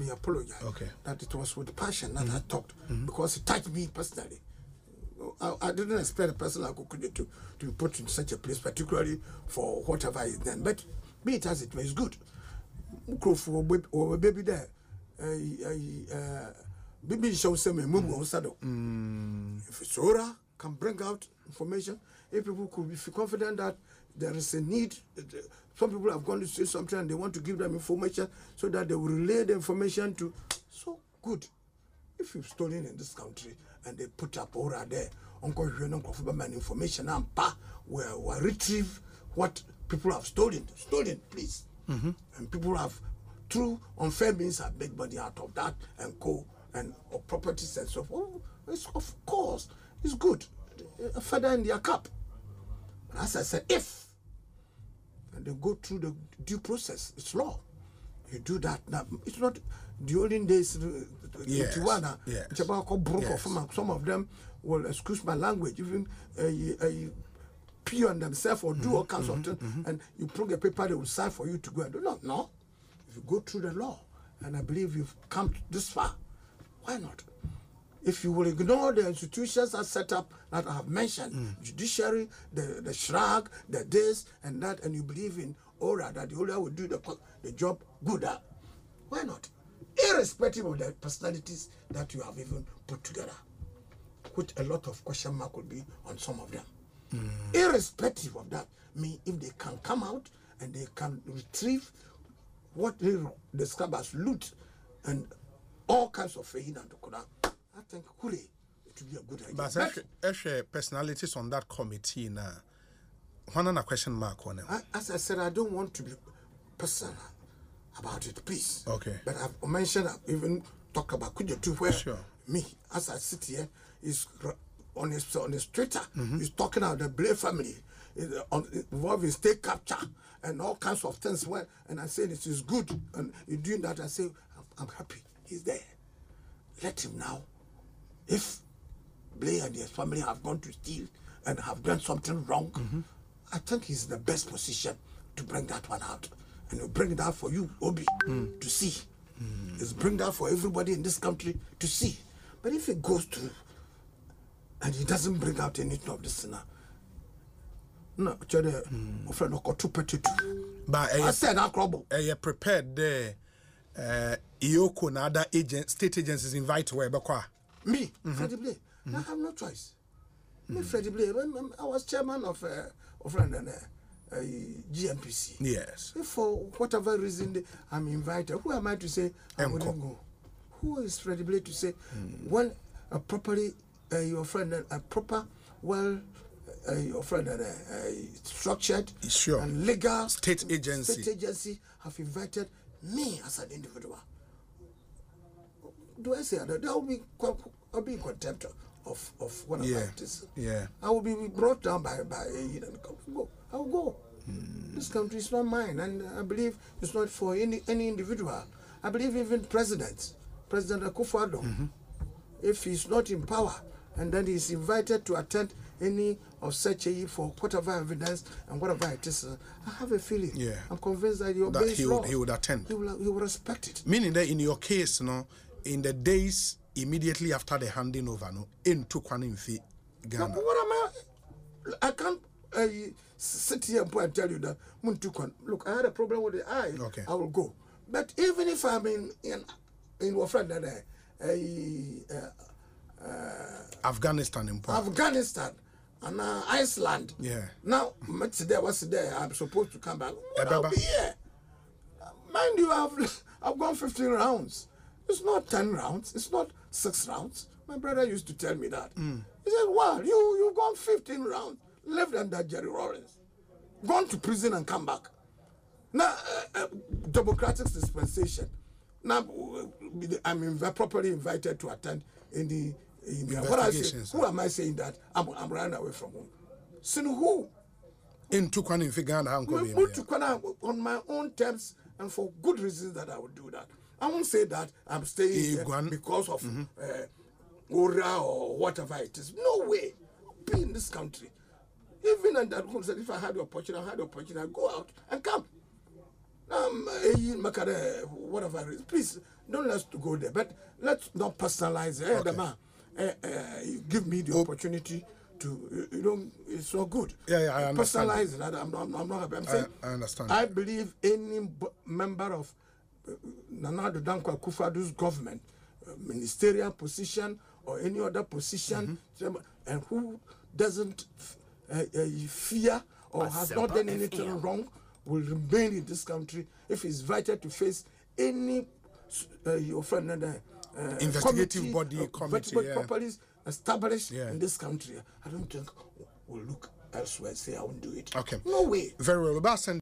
apologize. Okay. That it was with passion that I talked because it touched me personally. I didn't expect a person like Okude to be put in such a place, particularly for whatever is done. But be it as it may, it's good. Or baby there, baby shows some move saddle. If it's Ora can bring out information, if people could be confident that there is a need, some people have gone to say something and they want to give them information so that they will relay the information to. So good. If you've stolen in this country and they put up Ora there, Uncle man information and will retrieve what people have stolen, please. And people have, through unfair means, have made money out of that and or properties and so forth. Of course, it's good. A feather in their cap. But as I said, if and they go through the due process, it's law. You do that now. It's not the olden days. Some of them will, excuse my language, even pee on themselves or do all kinds of things, and you bring a paper they will sign for you to go and do. No. If you go through the law, and I believe you've come this far, why not? If you will ignore the institutions that set up that I have mentioned, judiciary, the shrag, the this and that, and you believe in Ora, that the Ora will do the job good at, why not? Irrespective of the personalities that you have even put together, which a lot of question mark will be on some of them. Irrespective of that, if they can come out and they can retrieve what they describe as loot and all kinds of fahin and Quran, I think it will be a good idea. But actually, personalities on that committee now, one question mark on it. As I said, I don't want to be personal about it, please. Okay. But I've mentioned, I've even talked about Kujetu, where me, as I sit here, is on his Twitter, he's talking about the Blair family, involved in state capture and all kinds of things. And I say this is good, and you're doing that. I say I'm happy. He's there. Let him now. If Blair and his family have gone to steal and have done something wrong, I think he's in the best position to bring that one out. And he'll bring it out for you, Obi, to see. He'll bring that for everybody in this country to see. But if it goes to, and he doesn't bring out anything of this now, no, friend, but I said that trouble. You prepared there. Iyoko and other state agencies invite where me, Freddie Blair. I have no choice. Me, Freddie Blair. I was chairman of GNPC. Yes. If for whatever reason I'm invited, who am I to say I wouldn't go? Who is Freddie Blair to say when a properly your friend a proper your friend structured and legal state agency have invited me as an individual? Do I say that? I'll be in contempt of one of my artists. Yeah. I will be brought down by I will go. This country is not mine, and I believe it's not for any individual. I believe even President Akufo-Addo, if he's not in power and then he's invited to attend any of such for whatever evidence and whatever it is, I have a feeling. Yeah. I'm convinced that he would attend. He will respect it. Meaning that in your case, in the days immediately after the handing over, into Kwaninfi, Ghana. Now, what am I can't sit here and tell you that look, I had a problem with the eye. Okay. I will go. But even if I'm in what friend Afghanistan and Iceland. Yeah. Now, what's there? I'm supposed to come back. I'll be here. Mind you, I've gone 15 rounds. It's not 10 rounds. It's not 6 rounds. My brother used to tell me that. He said, "Wow, you've gone 15 rounds, left under Jerry Rawlings, gone to prison and come back. Now, democratic dispensation. Now, I'm properly invited to attend in the what I say, who am I saying that I'm running away from home? So who? Into Kwaninfi Ghana, on my own terms and for good reasons that I would do that. I won't say that I'm staying here because of Ora or whatever it is. No way. I'll be in this country. Even in that home, if I had the opportunity, I'd go out and come. Whatever it is. Please don't let's go there. But let's not personalize it. The man, you give me the opportunity to, it's so good. Yeah, I understand. Personalize it. I'm not happy. I'm saying, I understand. I believe any member of Nana Addo Dankwa Akufo-Addo's government, ministerial position or any other position, and who doesn't fear or has not done anything wrong, will remain in this country if he's invited to face any your friend investigative committee properly established in this country. I don't think we'll look elsewhere and say I won't do it. Okay. No way. Very well.